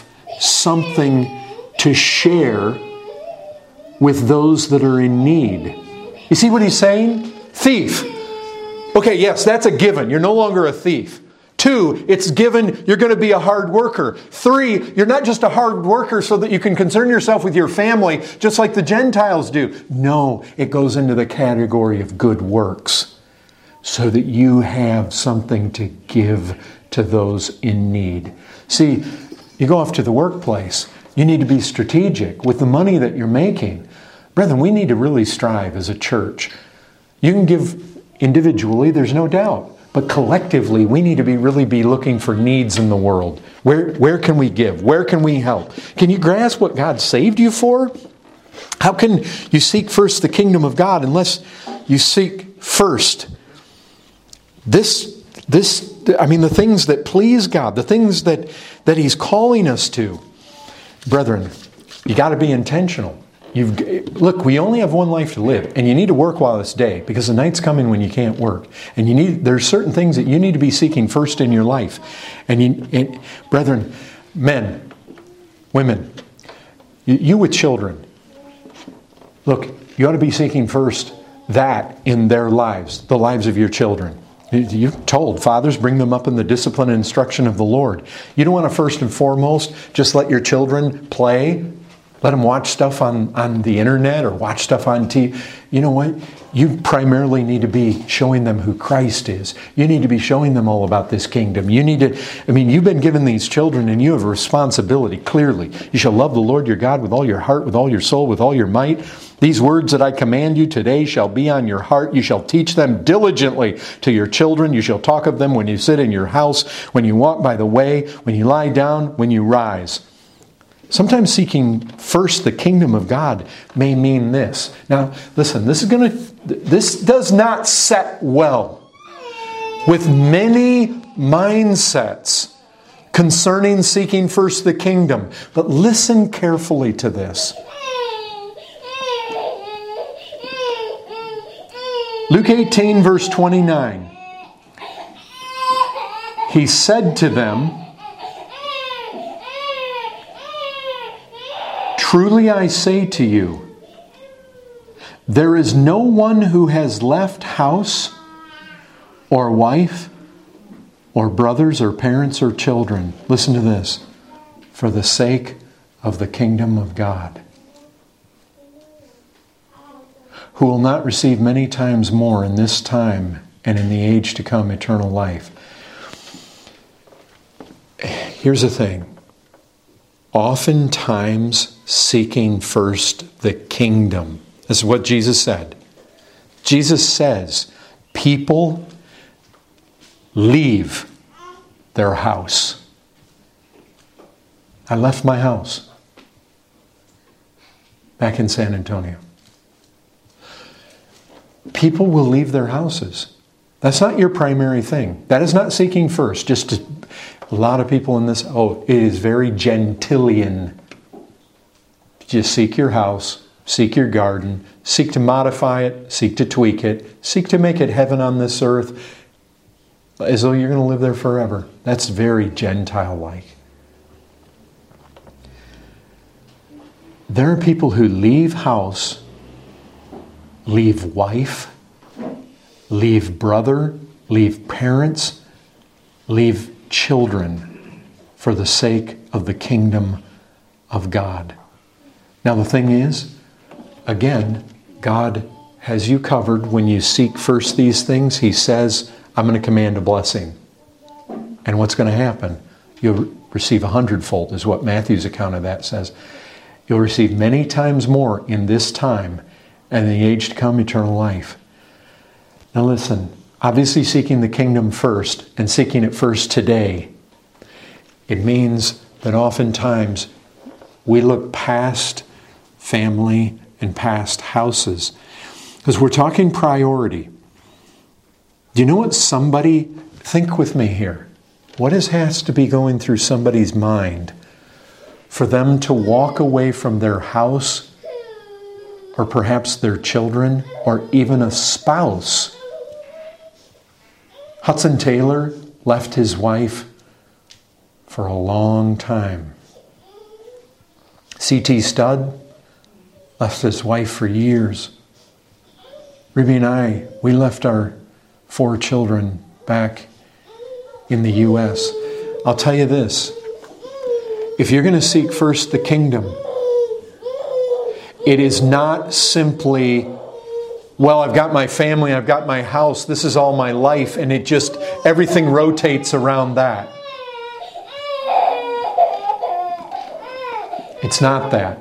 something to share with those that are in need. You see what he's saying? Thief. Okay, yes, that's a given. You're no longer a thief. 2, it's given you're going to be a hard worker. 3, you're not just a hard worker so that you can concern yourself with your family just like the Gentiles do. No, it goes into the category of good works so that you have something to give to those in need. See, you go off to the workplace. You need to be strategic with the money that you're making. Brethren, we need to really strive as a church. You can give individually, there's no doubt. But collectively, we need to really be looking for needs in the world. Where can we give? Where can we help? Can you grasp what God saved you for? How can you seek first the kingdom of God unless you seek first the things that please God, the things that He's calling us to? Brethren, you got to be intentional. Look, we only have one life to live, and you need to work while it's day, because the night's coming when you can't work. And there's certain things that you need to be seeking first in your life. And brethren, men, women, you with children, look, you ought to be seeking first that in their lives, the lives of your children. You're told, fathers, bring them up in the discipline and instruction of the Lord. You don't want to first and foremost just let your children play. Let them watch stuff on the internet or watch stuff on TV. You know what? You primarily need to be showing them who Christ is. You need to be showing them all about this kingdom. You've been given these children and you have a responsibility, clearly. You shall love the Lord your God with all your heart, with all your soul, with all your might. These words that I command you today shall be on your heart. You shall teach them diligently to your children. You shall talk of them when you sit in your house, when you walk by the way, when you lie down, when you rise. Sometimes seeking first the kingdom of God may mean this. Now, listen, this does not set well with many mindsets concerning seeking first the kingdom. But listen carefully to this. Luke 18, verse 29. He said to them, truly I say to you, there is no one who has left house or wife or brothers or parents or children, listen to this, for the sake of the kingdom of God, who will not receive many times more in this time and in the age to come eternal life. Here's the thing. Oftentimes seeking first the kingdom. This is what Jesus said. Jesus says, people leave their house. I left my house back in San Antonio. People will leave their houses. That's not your primary thing. That is not seeking first. A lot of people in this, it is very Gentilian. Just seek your house, seek your garden, seek to modify it, seek to tweak it, seek to make it heaven on this earth, as though you're going to live there forever. That's very Gentile-like. There are people who leave house, leave wife, leave brother, leave parents, leave children for the sake of the kingdom of God. Now the thing is, again, God has you covered when you seek first these things. He says, I'm going to command a blessing. And what's going to happen? You'll receive 100-fold, is what Matthew's account of that says. You'll receive many times more in this time and in the age to come, eternal life. Now listen, obviously seeking the kingdom first and seeking it first today, it means that oftentimes we look past family and past houses. Because we're talking priority. Do you know what think with me here. What has to be going through somebody's mind for them to walk away from their house or perhaps their children or even a spouse? Hudson Taylor left his wife for a long time. C.T. Studd left his wife for years. Ruby and I, we left our 4 children back in the U.S. I'll tell you this. If you're going to seek first the kingdom, it is not simply, well, I've got my family, I've got my house, this is all my life, and it just, everything rotates around that. It's not that.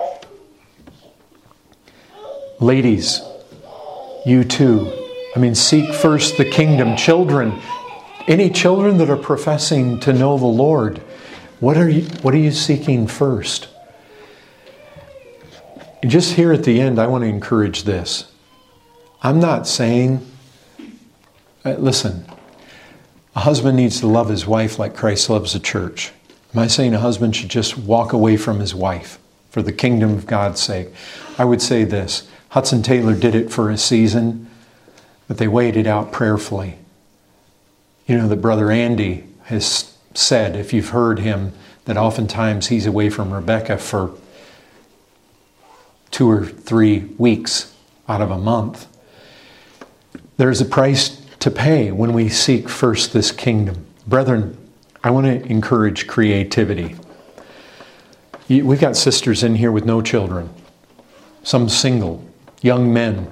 Ladies, you too. Seek first the kingdom. Children, any children that are professing to know the Lord, what are you seeking first? And just here at the end, I want to encourage this. I'm not saying, listen, a husband needs to love his wife like Christ loves the church. Am I saying a husband should just walk away from his wife for the kingdom of God's sake? I would say this. Hudson Taylor did it for a season, but they weighed it out prayerfully. You know that Brother Andy has said, if you've heard him, that oftentimes he's away from Rebecca for 2 or 3 weeks out of a month. There's a price to pay when we seek first this kingdom. Brethren, I want to encourage creativity. We've got sisters in here with no children. Some single, young men.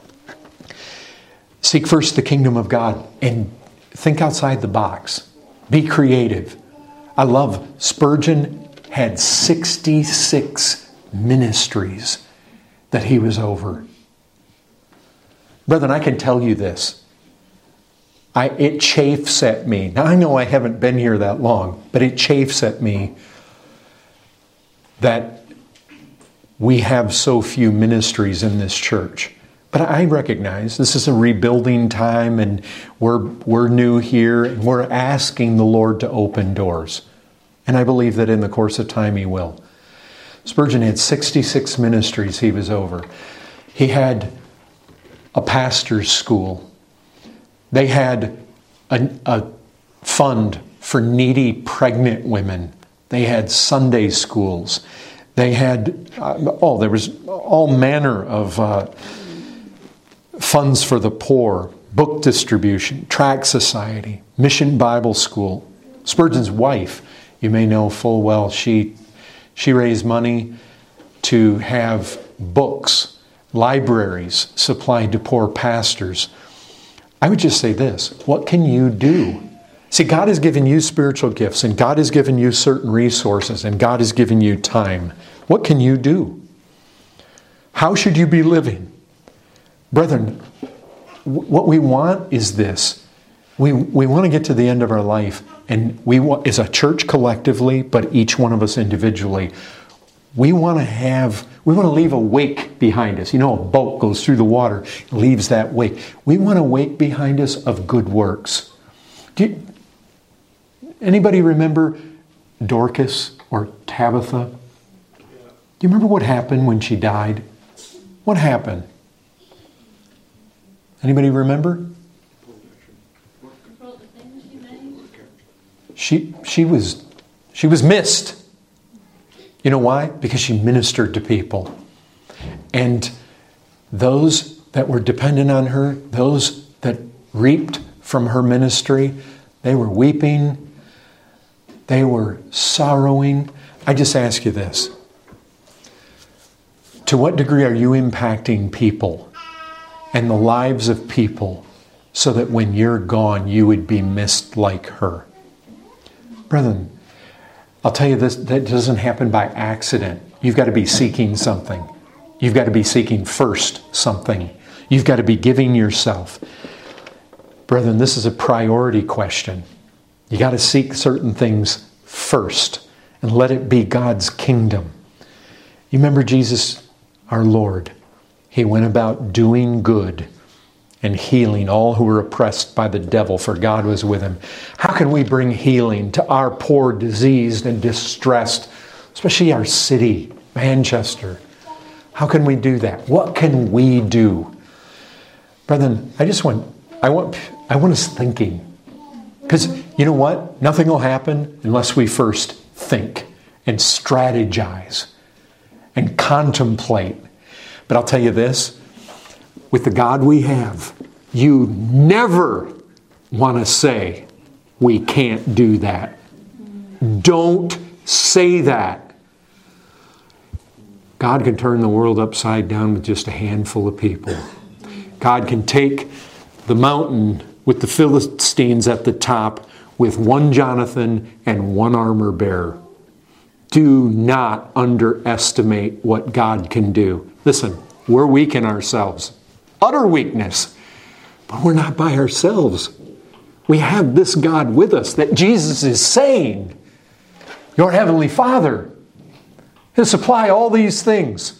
Seek first the kingdom of God and think outside the box. Be creative. I love Spurgeon had 66 ministries that he was over. Brethren, I can tell you this. It chafes at me. Now, I know I haven't been here that long, but it chafes at me that we have so few ministries in this church. But I recognize this is a rebuilding time, and we're new here, and we're asking the Lord to open doors. And I believe that in the course of time He will. Spurgeon had 66 ministries he was over. He had a pastor's school. They had a fund for needy pregnant women. They had Sunday schools. They had, there was all manner of funds for the poor, book distribution, tract society, Mission Bible School. Spurgeon's wife, you may know full well, she raised money to have books, libraries supplied to poor pastors. I would just say this, what can you do? See, God has given you spiritual gifts, and God has given you certain resources, and God has given you time. What can you do? How should you be living? Brethren, what we want is this. We want to get to the end of our life, and we want, as a church collectively, but each one of us individually, we want to leave a wake behind us. You know, a boat goes through the water, leaves that wake. We want a wake behind us of good works. Anybody remember Dorcas or Tabitha? Do you remember what happened when she died? What happened? Anybody remember? She was missed. You know why? Because she ministered to people. And those that were dependent on her, those that reaped from her ministry, they were weeping, they were sorrowing. I just ask you this. To what degree are you impacting people and the lives of people so that when you're gone, you would be missed like her? Brethren, I'll tell you this, that doesn't happen by accident. You've got to be seeking something. You've got to be seeking first something. You've got to be giving yourself. Brethren, this is a priority question. You got to seek certain things first and let it be God's kingdom. You remember Jesus, our Lord. He went about doing good and healing all who were oppressed by the devil, for God was with him. How can we bring healing to our poor, diseased, and distressed, especially our city, Manchester? How can we do that? What can we do? Brethren, I want us thinking. Because you know what? Nothing will happen unless we first think and strategize and contemplate. But I'll tell you this, with the God we have, you never want to say, we can't do that. Don't say that. God can turn the world upside down with just a handful of people. God can take the mountain with the Philistines at the top with one Jonathan and one armor bearer. Do not underestimate what God can do. Listen, we're weak in ourselves. Utter weakness. But we're not by ourselves. We have this God with us that Jesus is saying, your Heavenly Father, He'll supply all these things.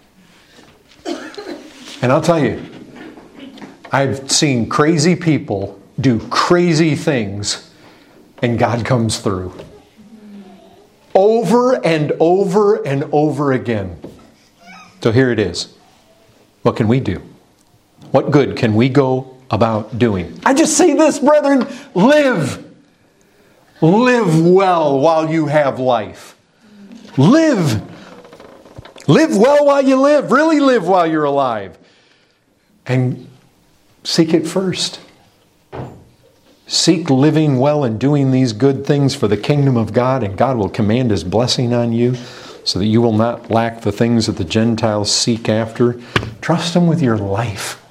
And I'll tell you, I've seen crazy people do crazy things, and God comes through. Over and over and over again. So here it is. What can we do? What good can we go about doing? I just say this, brethren, live. Live well while you have life. Live. Live well while you live. Really live while you're alive. And seek it first. Seek living well and doing these good things for the kingdom of God, and God will command His blessing on you so that you will not lack the things that the Gentiles seek after. Trust Him with your life.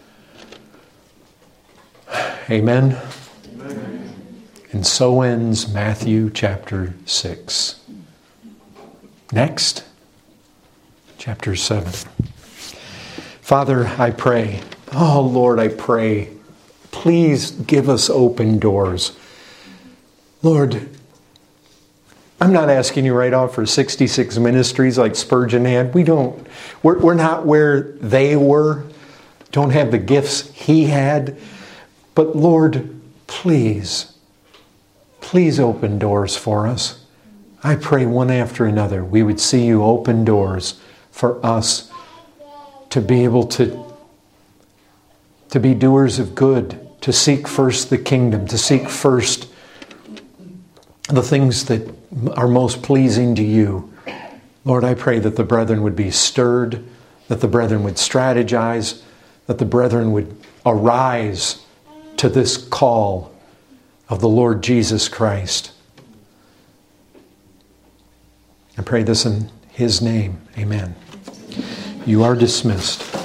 Amen. Amen. And so ends Matthew chapter 6. Next, chapter 7. Father, I pray. Oh, Lord, I pray. Please give us open doors. Lord, I'm not asking you right off for 66 ministries like Spurgeon had. We're not where they were. Don't have the gifts he had. But Lord, please open doors for us. I pray one after another we would see you open doors for us to be able to be doers of good, to seek first the kingdom, to seek first the things that are most pleasing to you. Lord, I pray that the brethren would be stirred, that the brethren would strategize, that the brethren would arise to this call of the Lord Jesus Christ. I pray this in His name. Amen. You are dismissed.